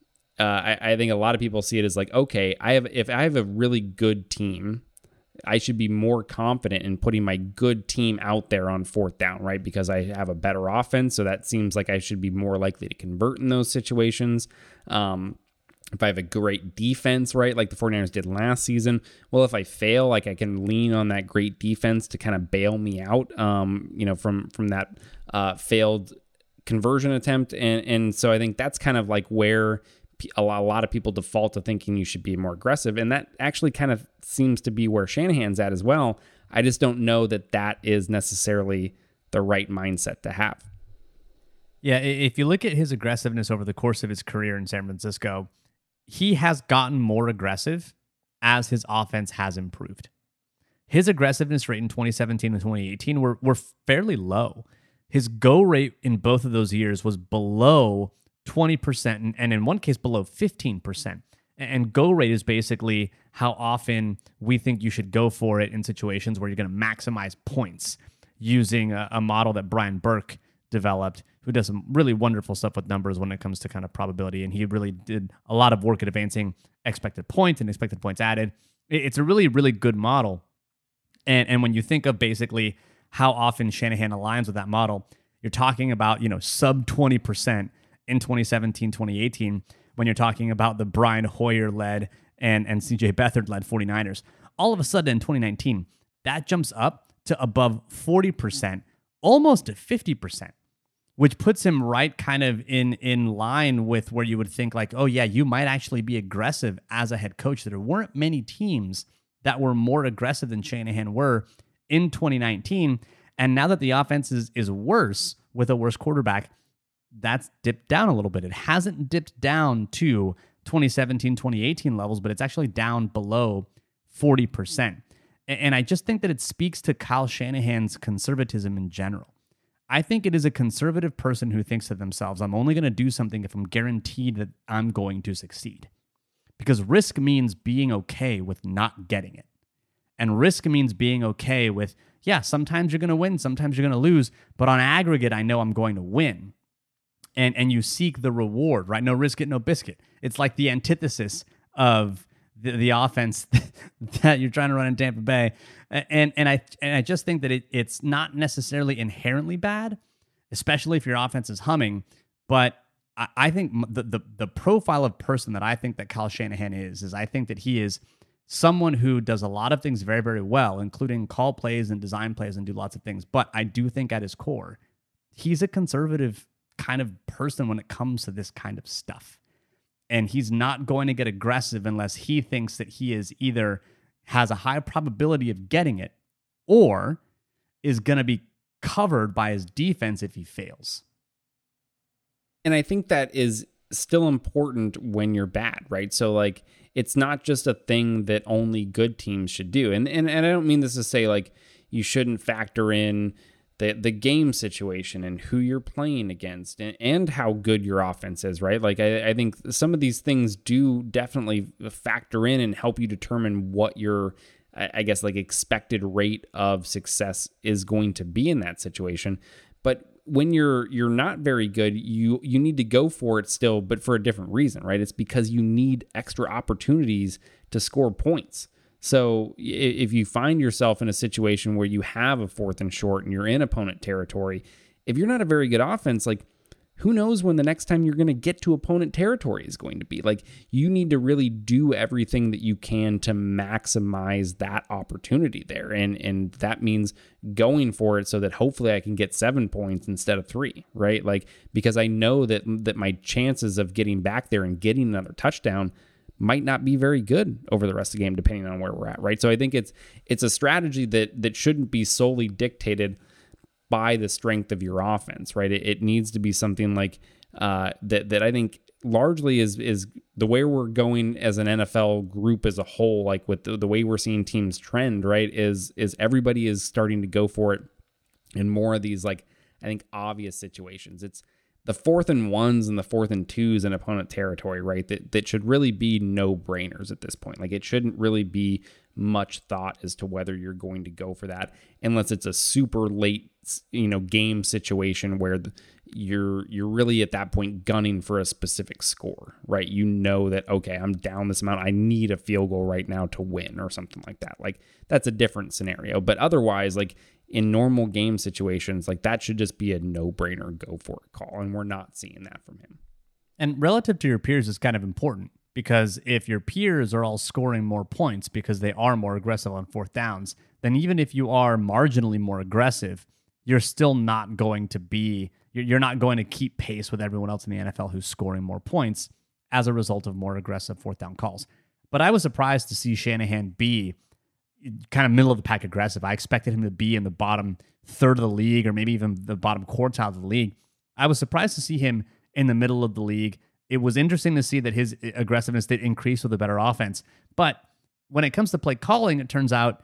I think a lot of people see it as like, okay, if I have a really good team, I should be more confident in putting my good team out there on fourth down, right? Because I have a better offense. So that seems like I should be more likely to convert in those situations. If I have a great defense, right, like the 49ers did last season, well, if I fail, like I can lean on that great defense to kind of bail me out, from that failed conversion attempt. And so I think that's kind of like where a lot of people default to thinking you should be more aggressive. And that actually kind of seems to be where Shanahan's at as well. I just don't know that is necessarily the right mindset to have. Yeah, if you look at his aggressiveness over the course of his career in San Francisco, he has gotten more aggressive as his offense has improved. His aggressiveness rate in 2017 and 2018 were fairly low. His go rate in both of those years was below 20%, and in one case below 15%. And go rate is basically how often we think you should go for it in situations where you're going to maximize points using a model that Brian Burke developed, who does some really wonderful stuff with numbers when it comes to kind of probability. And he really did a lot of work at advancing expected points and expected points added. It's a really, really good model. And when you think of basically how often Shanahan aligns with that model, you're talking about, sub 20% in 2017, 2018, when you're talking about the Brian Hoyer-led and CJ Beathard-led 49ers. All of a sudden in 2019, that jumps up to above 40%, almost to 50%, which puts him right kind of in line with where you would think like, oh yeah, you might actually be aggressive as a head coach. There weren't many teams that were more aggressive than Shanahan were in 2019. And now that the offense is worse with a worse quarterback, that's dipped down a little bit. It hasn't dipped down to 2017, 2018 levels, but it's actually down below 40%. And I just think that it speaks to Kyle Shanahan's conservatism in general. I think it is a conservative person who thinks to themselves, I'm only going to do something if I'm guaranteed that I'm going to succeed. Because risk means being okay with not getting it. And risk means being okay with, yeah, sometimes you're going to win, sometimes you're going to lose, but on aggregate, I know I'm going to win. And you seek the reward, right? No risk it, no biscuit. It's like the antithesis of the offense that you're trying to run in Tampa Bay. And I just think that it's not necessarily inherently bad, especially if your offense is humming. But I think the profile of person that I think that Kyle Shanahan is I think that he is someone who does a lot of things very, very well, including call plays and design plays and do lots of things. But I do think at his core, he's a conservative kind of person when it comes to this kind of stuff. And he's not going to get aggressive unless he thinks that he is either has a high probability of getting it or is going to be covered by his defense if he fails. And I think that is still important when you're bad, right? So like, it's not just a thing that only good teams should do. And I don't mean this to say like you shouldn't factor in the game situation and who you're playing against and how good your offense is, right? Like I think some of these things do definitely factor in and help you determine what your, I guess, like expected rate of success is going to be in that situation. But when you're not very good, you need to go for it still, but for a different reason, right? It's because you need extra opportunities to score points. So if you find yourself in a situation where you have a 4th and short and you're in opponent territory, if you're not a very good offense, like who knows when the next time you're going to get to opponent territory is going to be. Like you need to really do everything that you can to maximize that opportunity there. And that means going for it so that hopefully I can get 7 points instead of 3, right? Like, because I know that my chances of getting back there and getting another touchdown might not be very good over the rest of the game, depending on where we're at, right? So I think it's a strategy that shouldn't be solely dictated by the strength of your offense, right? It needs to be something like that I think largely is the way we're going as an NFL group as a whole, like with the way we're seeing teams trend, right? Is everybody is starting to go for it in more of these, like, I think, obvious situations. It's the 4th and 1s and the 4th and 2s in opponent territory, right? That should really be no-brainers at this point. Like it shouldn't really be much thought as to whether you're going to go for that, unless it's a super late, game situation where you're really at that point gunning for a specific score, right? You know that, okay, I'm down this amount. I need a field goal right now to win or something like that. Like that's a different scenario. But otherwise, like in normal game situations, like that should just be a no-brainer go for it call. And we're not seeing that from him. And relative to your peers is kind of important because if your peers are all scoring more points because they are more aggressive on 4th downs, then even if you are marginally more aggressive, you're still not going to be, you're not going to keep pace with everyone else in the NFL who's scoring more points as a result of more aggressive 4th down calls. But I was surprised to see Shanahan be kind of middle of the pack aggressive. I expected him to be in the bottom third of the league or maybe even the bottom quartile of the league. I was surprised to see him in the middle of the league. It was interesting to see that his aggressiveness did increase with a better offense. But when it comes to play calling, it turns out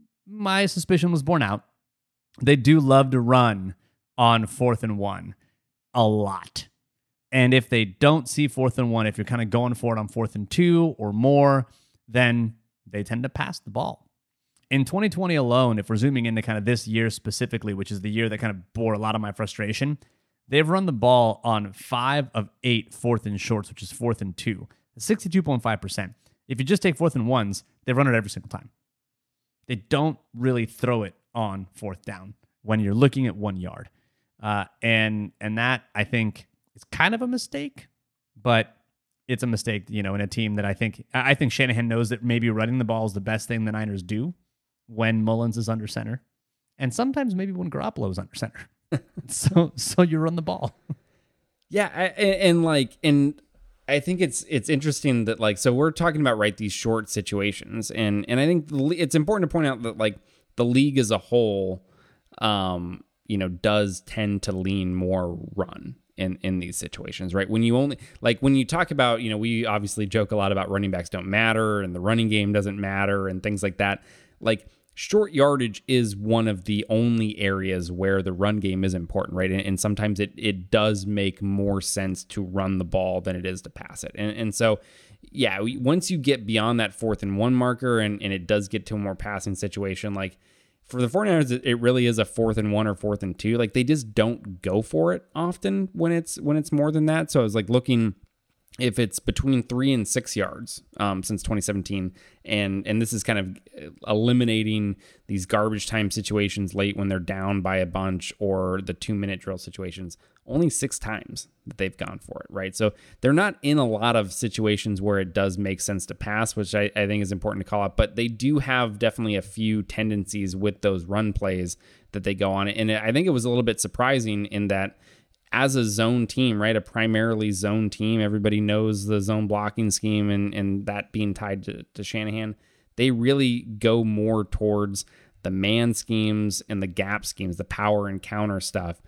my suspicion was borne out. They do love to run on 4th and 1 a lot. And if they don't see 4th and 1, if you're kind of going for it on 4th and 2 or more, then they tend to pass the ball. In 2020 alone, if we're zooming into kind of this year specifically, which is the year that kind of bore a lot of my frustration, they've run the ball on 5 of 8 4th and shorts, which is 4th and 2, 62.5%. If you just take 4th and 1s, they run it every single time. They don't really throw it on 4th down when you're looking at 1 yard. And that, I think, is kind of a mistake, but it's a mistake, in a team that I think Shanahan knows that maybe running the ball is the best thing the Niners do when Mullins is under center, and sometimes maybe when Garoppolo is under center. so you run the ball. Yeah, and I think it's interesting that so we're talking about these short situations, and I think it's important to point out that the league as a whole, does tend to lean more run in these situations, right? When you only when you talk about, we obviously joke a lot about running backs don't matter and the running game doesn't matter and things like that. Short yardage is one of the only areas where the run game is important, right? And sometimes it does make more sense to run the ball than it is to pass it. And so, yeah, once you get beyond that 4th and 1 marker and it does get to a more passing situation, for the 49ers, it really is a 4th and 1 or 4th and 2. They just don't go for it often when it's more than that. So I was looking if it's between 3 and 6 yards since 2017, and this is kind of eliminating these garbage time situations late when they're down by a bunch or the 2-minute drill situations, only 6 times that they've gone for it, right? So they're not in a lot of situations where it does make sense to pass, which I think is important to call out, but they do have definitely a few tendencies with those run plays that they go on. And I think it was a little bit surprising in that as a zone team, right, a primarily zone team, everybody knows the zone blocking scheme and that being tied to Shanahan, they really go more towards the man schemes and the gap schemes, the power and counter stuff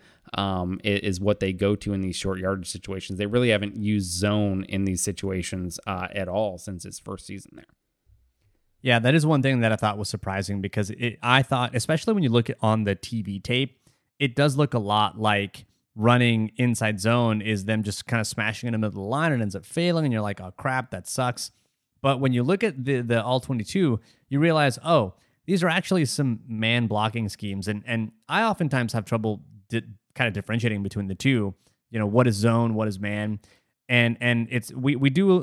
is what they go to in these short yardage situations. They really haven't used zone in these situations at all since its first season there. Yeah, that is one thing that I thought was surprising because I thought, especially when you look on the TV tape, it does look a lot like running inside zone is them just kind of smashing in the middle of the line and ends up failing, and you're like, oh crap, that sucks. But when you look at the all-22, you realize, oh, these are actually some man blocking schemes, and I oftentimes have trouble kind of differentiating between the two. What is zone, what is man, and it's we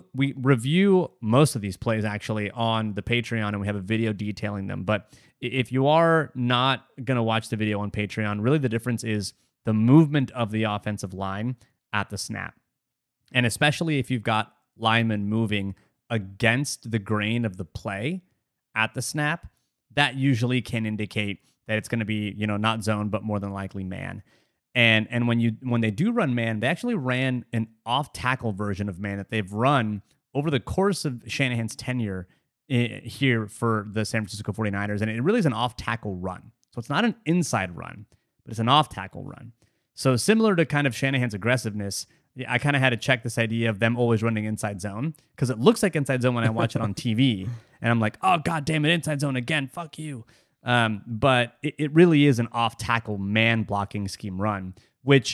review most of these plays actually on the Patreon, and we have a video detailing them. But if you are not gonna watch the video on Patreon, really the difference is the movement of the offensive line at the snap. And especially if you've got linemen moving against the grain of the play at the snap, that usually can indicate that it's going to be, not zone, but more than likely man. And when they do run man, they actually ran an off-tackle version of man that they've run over the course of Shanahan's tenure here for the San Francisco 49ers. And it really is an off-tackle run. So it's not an inside run, but it's an off-tackle run. So similar to kind of Shanahan's aggressiveness, I kind of had to check this idea of them always running inside zone because it looks like inside zone when I watch it on TV. And I'm like, oh, God damn it, inside zone again, fuck you. But it really is an off-tackle man blocking scheme run, which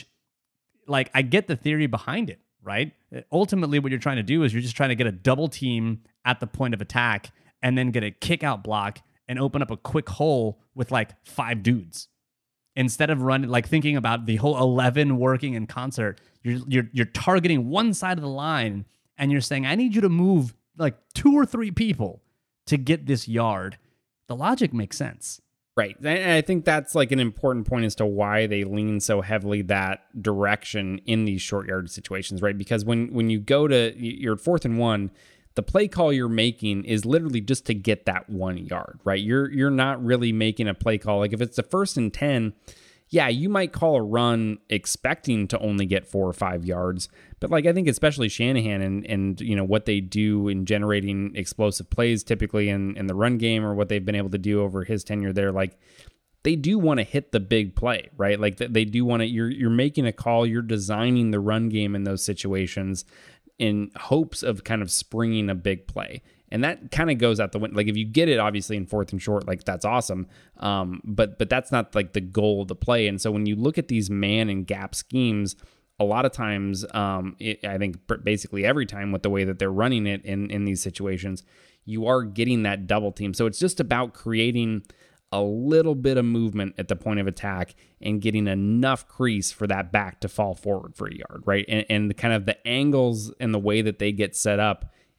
I get the theory behind it, right? Ultimately, what you're trying to do is you're just trying to get a double team at the point of attack and then get a kick out block and open up a quick hole with 5 dudes. Instead of thinking about the whole 11 working in concert, you're targeting one side of the line and you're saying, I need you to move 2 or 3 people to get this yard. The logic makes sense. Right. And I think that's an important point as to why they lean so heavily that direction in these short yard situations, right? Because when you go to your 4th and 1, the play call you're making is literally just to get that 1 yard, right? You're not really making a play call. If it's the 1st and 10, yeah, you might call a run expecting to only get 4 or 5 yards. But I think especially Shanahan and what they do in generating explosive plays typically in the run game or what they've been able to do over his tenure there, they do want to hit the big play, right? They do want to, you're making a call, you're designing the run game in those situations in hopes of kind of springing a big play. And that kind of goes out the window. If you get it, obviously, in 4th and short, that's awesome. But that's not the goal of the play. And so when you look at these man and gap schemes, a lot of times, I think basically every time with the way that they're running it in these situations, you are getting that double team. So it's just about creating a little bit of movement at the point of attack and getting enough crease for that back to fall forward for a yard, right? And kind of the angles and the way that they get set up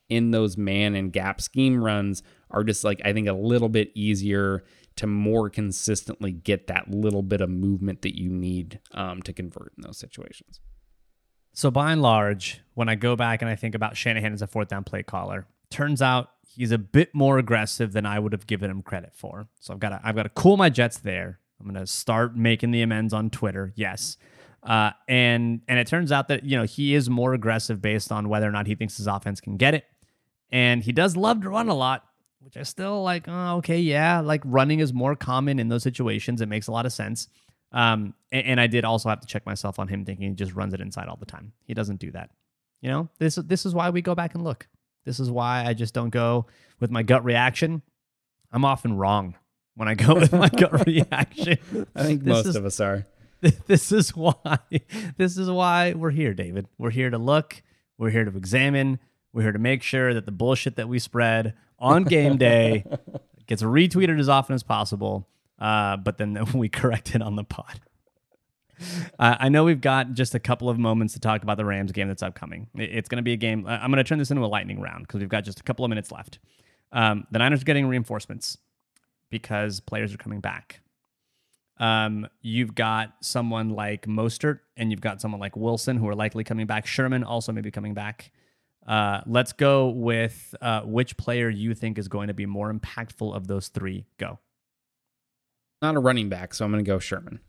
in those man and gap scheme runs are just like, I think, a little bit easier to more consistently get that little bit of movement that you need to convert in those situations. So by and large, when I go back and I think about Shanahan as a fourth down play caller, turns out he's a bit more aggressive than I would have given him credit for. So I've got to cool my jets there. I'm going to start making the amends on Twitter. Yes. And it turns out that, he is more aggressive based on whether or not he thinks his offense can get it. And he does love to run a lot, which I still like. Oh, okay. Yeah. Like running is more common in those situations. It makes a lot of sense. And I did also have to check myself on him thinking he just runs it inside all the time. He doesn't do that. This is why we go back and look. This is why I just don't go with my gut reaction. I'm often wrong when I go with my gut reaction. I think most of us are. This is why we're here, David. We're here to look. We're here to examine. We're here to make sure that the bullshit that we spread on game day gets retweeted as often as possible. But then we correct it on the pod. I know we've got just a couple of moments to talk about the Rams game that's upcoming. It's going to be a game. I'm going to turn this into a lightning round because we've got just a couple of minutes left. The Niners are getting reinforcements because players are coming back. You've got someone like Mostert and you've got someone like Wilson who are likely coming back. Sherman also may be coming back. Let's go with which player you think is going to be more impactful of those three. Go. Not a running back, so I'm going to go Sherman.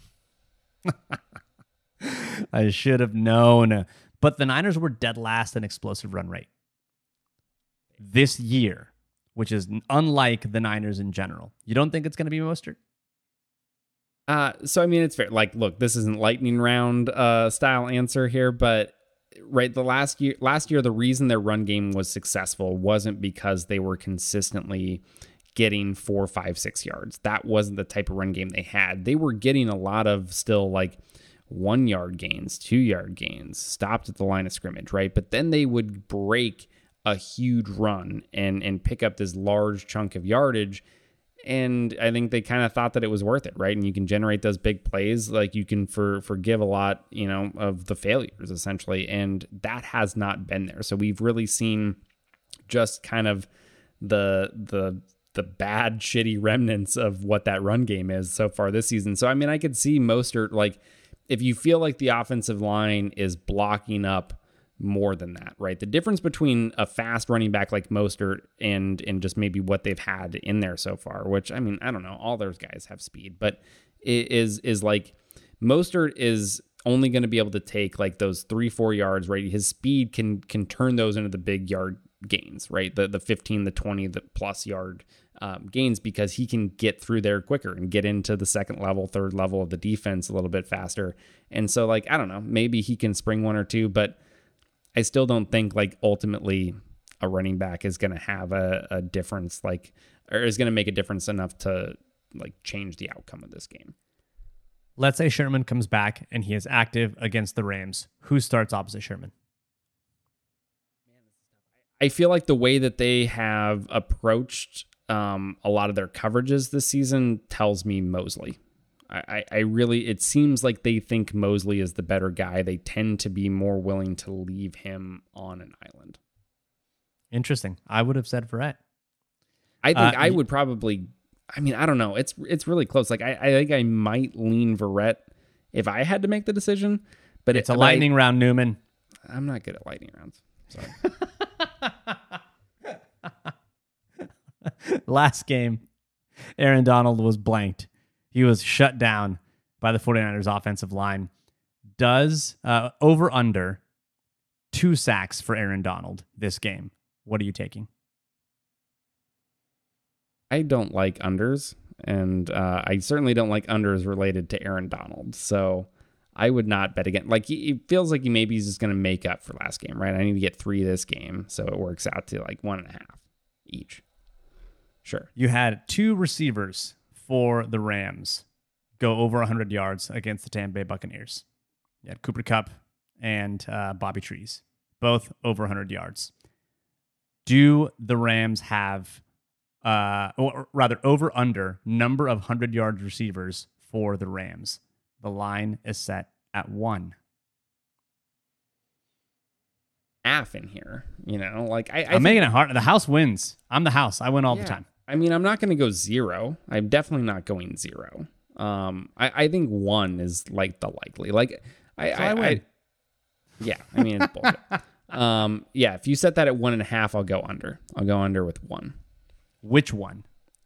I should have known. But the Niners were dead last in explosive run rate this year, which is unlike the Niners in general. You don't think it's going to be Mostert? So, I mean, it's fair. Like, look, this isn't lightning round style answer here, but right, the last year, the reason their run game was successful wasn't because they were consistently getting 4, 5, 6 yards. That wasn't the type of run game they had. They were getting a lot of still like 1 yard gains, 2 yard gains, stopped at the line of scrimmage, right? But then they would break a huge run and pick up this large chunk of yardage. And I think they kind of thought that it was worth it, right? And you can generate those big plays, like you can forgive a lot, of the failures essentially. And that has not been there. So we've really seen just kind of the bad, shitty remnants of what that run game is so far this season. So, I mean, I could see Mostert, like, if you feel like the offensive line is blocking up more than that, right? The difference between a fast running back like Mostert and just maybe what they've had in there so far, which, I mean, I don't know, all those guys have speed, but it is like Mostert is only going to be able to take like those 3-4 yards, right? His speed can turn those into the big yard gains, right? The 15, the 20, the plus yard gains, because he can get through there quicker and get into the second level, third level of the defense a little bit faster. And so, like, I don't know, maybe he can spring one or two, but I still don't think like ultimately a running back is going to have a difference, like, or is going to make a difference enough to like change the outcome of this game. Let's say Sherman comes back and he is active against the Rams. Who starts opposite Sherman? I feel like the way that they have approached a lot of their coverages this season tells me Mosley. I really, it seems like they think Mosley is the better guy. They tend to be more willing to leave him on an island. Interesting. I would have said Verrett. I think I would probably, I mean, I don't know. It's really close. Like, I think I might lean Verrett if I had to make the decision, but it's a lightning round, Newman. I'm not good at lightning rounds. Sorry. Last game, Aaron Donald was blanked. He was shut down by the 49ers offensive line. Does over under 2 sacks for Aaron Donald this game? What are you taking? I don't like unders, and I certainly don't like unders related to Aaron Donald. So I would not bet again. Like, it feels like maybe he's just going to make up for last game, right? I need to get 3 this game, so it works out to like 1.5 each. Sure. You had 2 receivers for the Rams go over 100 yards against the Tampa Bay Buccaneers. You had Cooper Kupp and Bobby Trees, both over 100 yards. Do the Rams have, or rather, over under number of 100-yard receivers for the Rams? The line is set at 1. half in here. Like I'm making it hard. The house wins. I'm the house. I win all the time. I mean, I'm not going to go 0. I'm definitely not going 0. I think 1 is like the likely. Like I win. Yeah, I mean it's bullshit. Yeah, if you set that at 1.5, I'll go under. I'll go under with 1. Which one?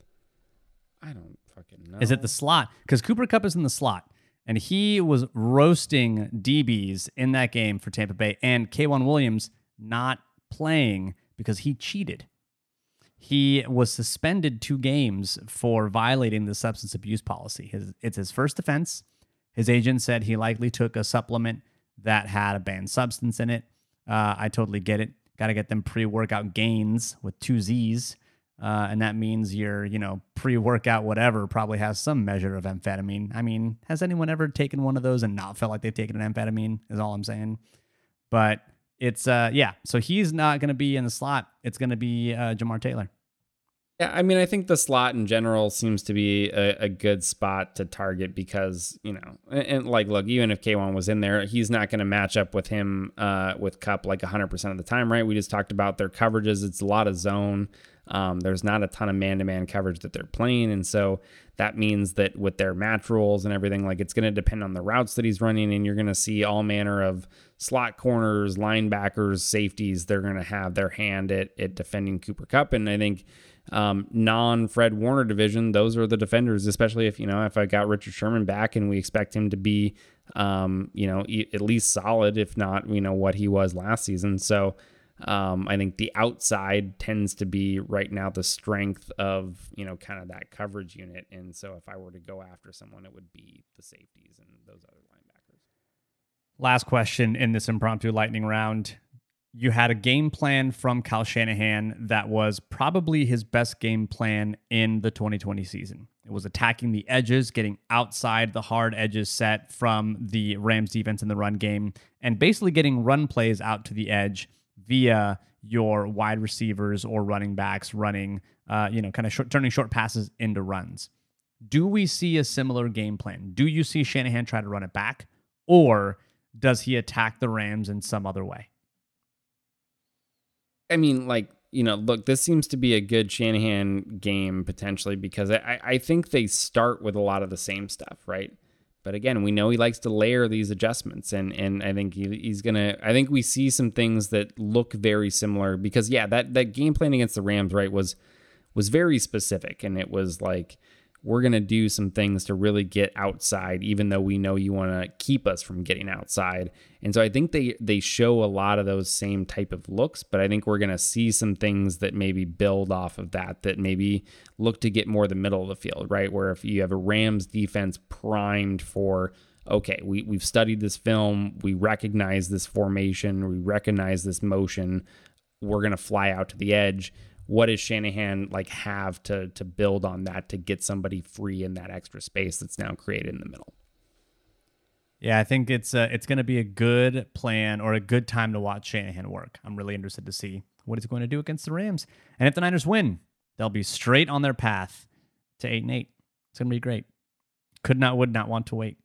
I don't fucking know. Is it the slot? Because Cooper Kupp is in the slot, and he was roasting DBs in that game for Tampa Bay, and K'Wan Williams not playing because he cheated. He was suspended 2 games for violating the substance abuse policy. It's his first offense. His agent said he likely took a supplement that had a banned substance in it. I totally get it. Got to get them pre-workout gains with 2 Z's. And that means your, pre-workout whatever probably has some measure of amphetamine. I mean, has anyone ever taken one of those and not felt like they've taken an amphetamine is all I'm saying. But it's, so he's not going to be in the slot. It's going to be Jamar Taylor. Yeah, I mean, I think the slot in general seems to be a good spot to target because, and like, look, even if K'Wan was in there, he's not going to match up with him with Kupp like 100% of the time, right? We just talked about their coverages. It's a lot of zone. There's not a ton of man-to-man coverage that they're playing. And so that means that with their match rules and everything, like it's going to depend on the routes that he's running. And you're going to see all manner of slot corners, linebackers, safeties. They're going to have their hand at defending Cooper Kupp. And I think non-Fred Warner division, those are the defenders, especially if I got Richard Sherman back and we expect him to be, at least solid, if not, what he was last season. So I think the outside tends to be right now the strength of, kind of that coverage unit. And so if I were to go after someone, it would be the safeties and those other linebackers. Last question in this impromptu lightning round. You had a game plan from Kyle Shanahan that was probably his best game plan in the 2020 season. It was attacking the edges, getting outside the hard edges set from the Rams defense in the run game, and basically getting run plays out to the edge via your wide receivers or running backs running, turning short passes into runs. Do we see a similar game plan? Do you see Shanahan try to run it back, or does he attack the Rams in some other way? I mean, look, this seems to be a good Shanahan game potentially because I think they start with a lot of the same stuff, right? But again, we know he likes to layer these adjustments, and I think he's gonna. I think we see some things that look very similar because that game plan against the Rams, right, was very specific, and it was like we're gonna do some things to really get outside, even though we know you want to keep us from getting outside. And so I think they show a lot of those same type of looks, but I think we're gonna see some things that maybe build off of that maybe look to get more the middle of the field, right? Where if you have a Rams defense primed for, okay, we've studied this film, we recognize this formation, we recognize this motion, we're gonna fly out to the edge. What does Shanahan have to build on that to get somebody free in that extra space that's now created in the middle? Yeah, I think it's going to be a good plan or a good time to watch Shanahan work. I'm really interested to see what he's going to do against the Rams. And if the Niners win, they'll be straight on their path to 8-8. It's going to be great. Would not want to wait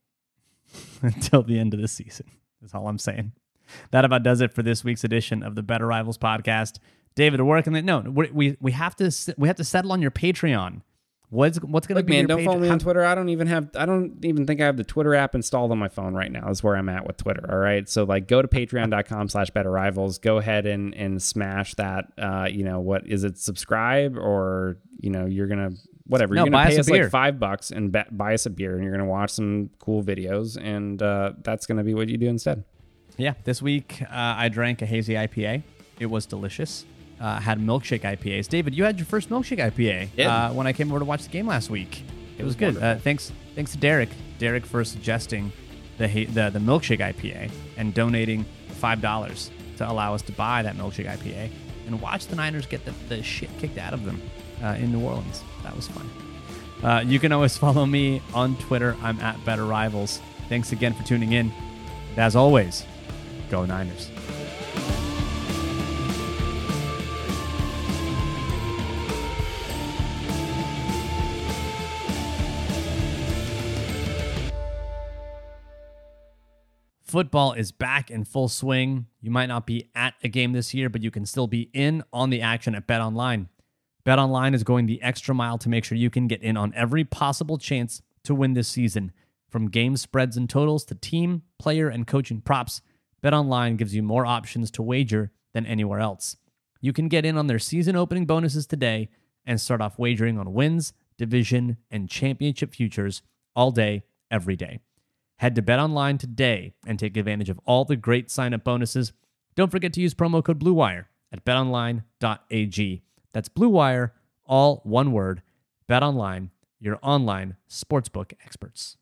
until the end of the season. That's all I'm saying. That about does it for this week's edition of the Better Rivals podcast. David, we're working that. No, we have to settle on your Patreon. What's going to be? Man, your don't follow me on Twitter. I don't even think I have the Twitter app installed on my phone right now. That's where I'm at with Twitter. All right, so go to patreon.com/betterrivals. Go ahead and smash that. What is it? Subscribe or you're gonna whatever. You're gonna pay us like $5 and buy us a beer, and you're gonna watch some cool videos, and that's gonna be what you do instead. Yeah, this week I drank a hazy IPA. It was delicious. Had milkshake IPAs. David, you had your first milkshake IPA when I came over to watch the game last week. It was good. Thanks to Derek for suggesting the milkshake IPA and donating $5 to allow us to buy that milkshake IPA and watch the Niners get the shit kicked out of them in New Orleans. That was fun. You can always follow me on Twitter. I'm at Better Rivals. Thanks again for tuning in. And as always, go Niners. Football is back in full swing. You might not be at a game this year, but you can still be in on the action at BetOnline. BetOnline is going the extra mile to make sure you can get in on every possible chance to win this season. From game spreads and totals to team, player, and coaching props, BetOnline gives you more options to wager than anywhere else. You can get in on their season opening bonuses today and start off wagering on wins, division, and championship futures all day, every day. Head to BetOnline today and take advantage of all the great sign-up bonuses. Don't forget to use promo code BlueWire at betonline.ag. That's Blue Wire, all one word. BetOnline, your online sportsbook experts.